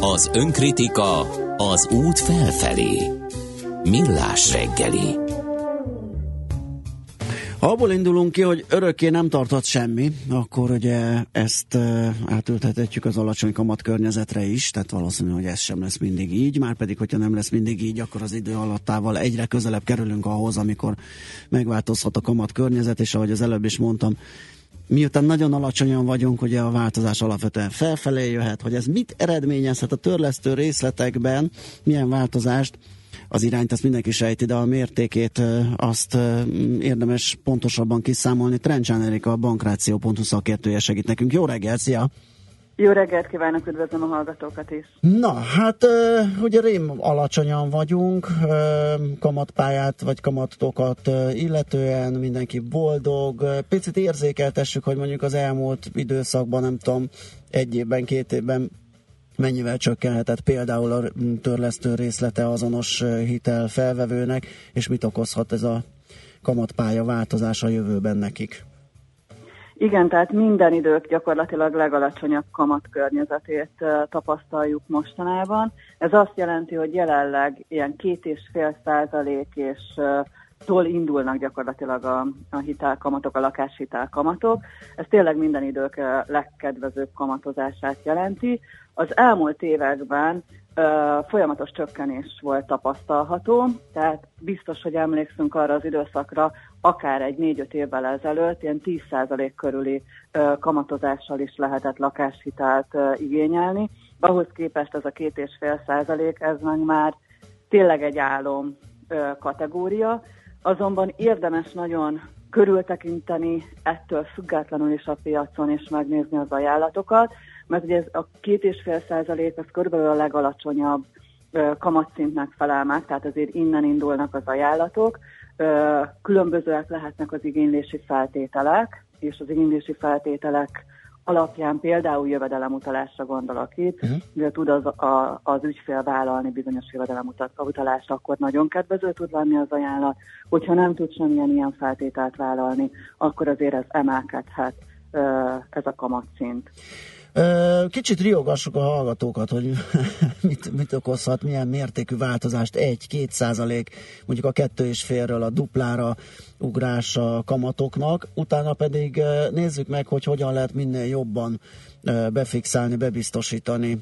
Az önkritika az út felfelé. Millás reggeli. Ha abból indulunk ki, hogy örökké nem tartott semmi, akkor ugye ezt átültethetjük az alacsony kamat környezetre is, tehát valószínű, hogy ez sem lesz mindig így, márpedig, hogyha nem lesz mindig így, akkor az idő alattával egyre közelebb kerülünk ahhoz, amikor megváltozhat a kamat környezet, és ahogy az előbb is mondtam, miután nagyon alacsonyan vagyunk, ugye a változás alapvetően felfelé jöhet, hogy ez mit eredményezhet a törlesztő részletekben, milyen változást, az irányt azt mindenki sejti, de a mértékét azt érdemes pontosabban kiszámolni. Trencsán Erika, a Bankráció.hu szakértője segít nekünk. Jó reggelt, szia! Jó reggelt kívánok, üdvözlöm a hallgatókat is! Na, hát ugye rém alacsonyan vagyunk, kamatpályát vagy kamatokat illetően mindenki boldog. Picit érzékeltessük, hogy mondjuk az elmúlt időszakban, nem tudom, 1 évben, 2 évben mennyivel csökkenhetett például a törlesztő részlete azonos hitel felvevőnek, és mit okozhat ez a kamatpálya változás a jövőben nekik? Igen, tehát minden idők gyakorlatilag legalacsonyabb kamat környezetét tapasztaljuk mostanában. Ez azt jelenti, hogy jelenleg ilyen 2,5% és tól indulnak gyakorlatilag a hitelkamatok, a lakáshitelkamatok. Ez tényleg minden idők legkedvezőbb kamatozását jelenti. Az elmúlt években folyamatos csökkenés volt tapasztalható, tehát biztos, hogy emlékszünk arra az időszakra, akár egy 4-5 évvel ezelőtt ilyen 10% körüli kamatozással is lehetett lakáshitelt igényelni. Ahhoz képest ez a 2,5%, ez meg már tényleg egy álom kategória, azonban érdemes nagyon körültekinteni ettől függetlenül is a piacon, és megnézni az ajánlatokat, mert ugye ez a 2,5% az körülbelül a legalacsonyabb kamatszintnek felel meg, tehát azért innen indulnak az ajánlatok. Különbözőek lehetnek az igénylési feltételek, és az igénylési feltételek alapján például jövedelemutalásra gondolok itt, ugye tud az ügyfél vállalni bizonyos jövedelemutalást, akkor nagyon kedvező tud lenni az ajánlat, hogyha nem tud semmilyen ilyen feltételt vállalni, akkor azért ez emelkedhet, ez a kamatszint. Kicsit riogassuk a hallgatókat, hogy mit okozhat, milyen mértékű változást, 1-2%, mondjuk a 2,5-ről a duplára ugrás a kamatoknak, utána pedig nézzük meg, hogy hogyan lehet minél jobban befixálni, bebiztosítani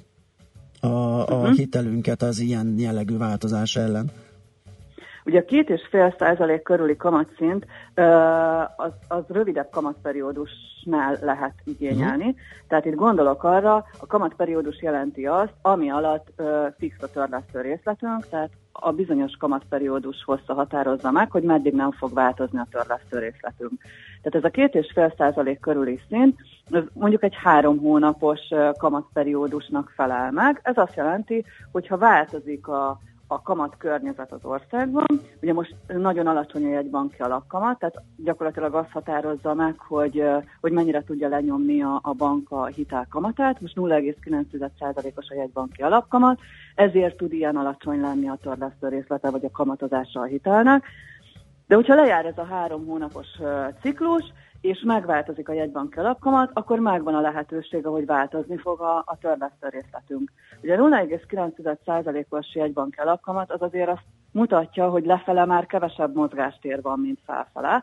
a hitelünket az ilyen jellegű változás ellen. Ugye a 2,5% körüli kamatszint az rövidebb kamatperiódusnál lehet igényelni. Tehát itt gondolok arra, a kamatperiódus jelenti azt, ami alatt fix a törlesztő részletünk, tehát a bizonyos kamatperiódus hossza határozza meg, hogy meddig nem fog változni a törlesztő részletünk. Tehát ez a 2,5% körüli szint, ez mondjuk egy 3 hónapos kamatperiódusnak felel meg. Ez azt jelenti, hogy ha változik a kamat környezet az országban. Ugye most nagyon alacsony a jegybanki alapkamat, tehát gyakorlatilag azt határozza meg, hogy mennyire tudja lenyomni a bank a hitelkamatát. Most 0,9%-os a jegybanki alapkamat, ezért tud ilyen alacsony lenni a törlesztő részlete vagy a kamatozása a hitelnek. De hogyha lejár ez a 3 hónapos ciklus, és megváltozik a jegybanki alapkamat, akkor megvan a lehetősége, hogy változni fog a törlesztő részletünk. Ugye 0,9%-os jegybanki alapkamat az azért azt mutatja, hogy lefele már kevesebb mozgástér van, mint felfele.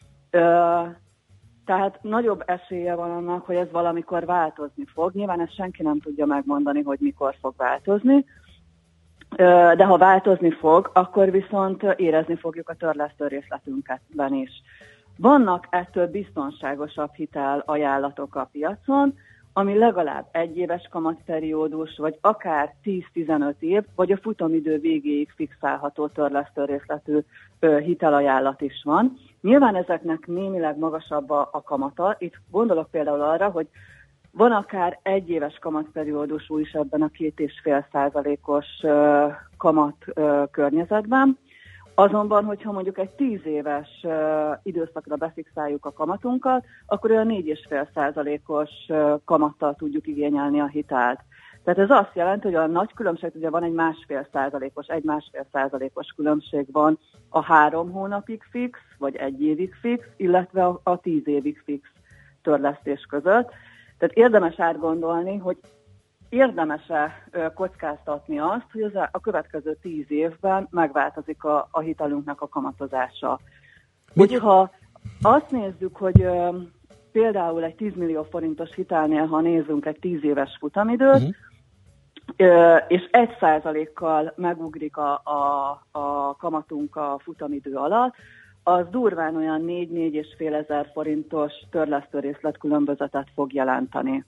Tehát nagyobb esélye van annak, hogy ez valamikor változni fog. Nyilván ezt senki nem tudja megmondani, hogy mikor fog változni, de ha változni fog, akkor viszont érezni fogjuk a törlesztő részletünkben is. Vannak ettől biztonságosabb hitel ajánlatok a piacon, ami legalább 1 éves kamatperiódus, vagy akár 10-15 év, vagy a futamidő végéig fixálható törlesztő részletű hitelajánlat is van. Nyilván ezeknek némileg magasabb a kamata. Itt gondolok például arra, hogy van akár 1 éves kamatperiódusú is ebben a 2,5%-os kamat környezetben. Azonban, hogyha mondjuk egy 10 éves időszakra befixáljuk a kamatunkat, akkor olyan 4,5%-os kamattal tudjuk igényelni a hitelt. Tehát ez azt jelenti, hogy a nagy különbség, ugye van egy 1,5%-os különbség van a 3 hónapig fix, vagy 1 évig fix, illetve a 10 évig fix törlesztés között. Tehát érdemes átgondolni, hogy érdemes-e kockáztatni azt, hogy a következő 10 évben megváltozik a hitelünknek a kamatozása. Hogyha azt nézzük, hogy például egy 10 millió forintos hitelnél, ha nézzünk egy 10 éves futamidőt, és 1%-kal megugrik a kamatunk a futamidő alatt, az durván olyan 4-4,5 ezer forintos törlesztő részletkülönbözetet fog jelenteni.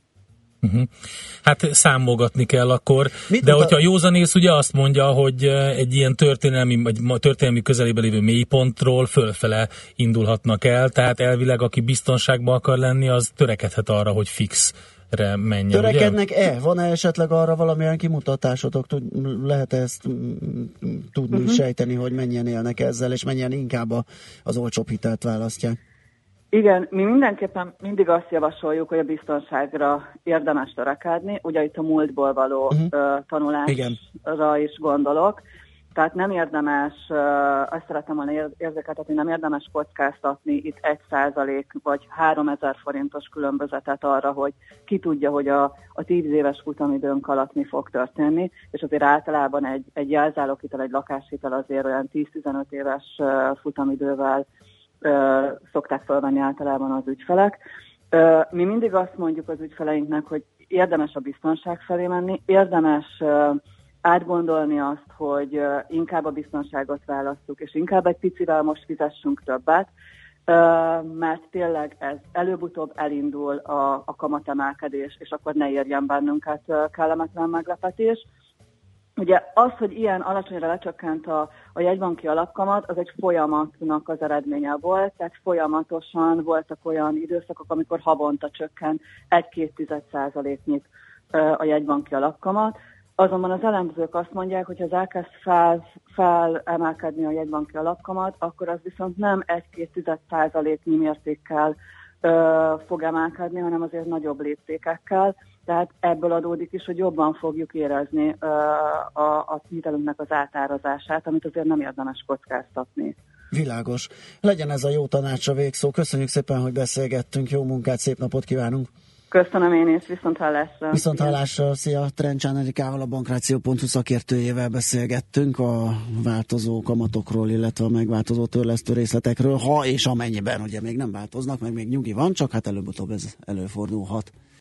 Hát számolgatni kell akkor, de hogyha józanész ugye azt mondja, hogy egy ilyen történelmi közelébe lévő mélypontról fölfele indulhatnak el, tehát elvileg aki biztonságban akar lenni, az törekedhet arra, hogy fixre menjen. Törekednek-e? Van-e esetleg arra valamilyen kimutatásotok? Lehet ezt tudni, sejteni, hogy mennyien élnek ezzel, és mennyien inkább az olcsóbb hitelt választják? Igen, mi mindenképpen mindig azt javasoljuk, hogy a biztonságra érdemes törekedni. Ugye itt a múltból való tanulásra is gondolok. Tehát nem érdemes, azt szeretem volna érzékeltetni, nem érdemes kockáztatni itt 1% vagy 3000 forintos különbözetet arra, hogy ki tudja, hogy a 10 éves futamidőnk alatt mi fog történni, és azért általában egy jelzáloghitel, egy lakáshitel azért olyan 10-15 éves futamidővel szokták felvenni általában az ügyfelek. Mi mindig azt mondjuk az ügyfeleinknek, hogy érdemes a biztonság felé menni, érdemes átgondolni azt, hogy inkább a biztonságot választjuk, és inkább egy picivel most fizessünk többet, mert tényleg ez előbb-utóbb elindul a kamatemelkedés, és akkor ne érjen bennünket kellemetlen meglepetés. Ugye az, hogy ilyen alacsonyra lecsökkent a jegybanki alapkamat, az egy folyamatnak az eredménye volt, tehát folyamatosan voltak olyan időszakok, amikor havonta csökkent 1-2%-nyit a jegybanki alapkamat. Azonban az elemzők azt mondják, hogy ha az elkezd felemelkedni a jegybanki alapkamat, akkor az viszont nem 1-2% mértékkel fog emelkedni, hanem azért nagyobb léptékekkel. Tehát ebből adódik is, hogy jobban fogjuk érezni a hitelünknek az átárazását, amit azért nem érdemes kockáztatni. Világos. Legyen ez a jó tanácsa végszó. Köszönjük szépen, hogy beszélgettünk. Jó munkát, szép napot kívánunk! Köszönöm én is, viszonthallásra. Viszonthallásra, szia! Trencsán Erikával, a Bankráció.hu szakértőjével beszélgettünk a változó kamatokról, illetve a megváltozó törlesztő részletekről, ha és amennyiben ugye még nem változnak, meg még nyugi van, csak hát előbb-utóbb ez előfordulhat.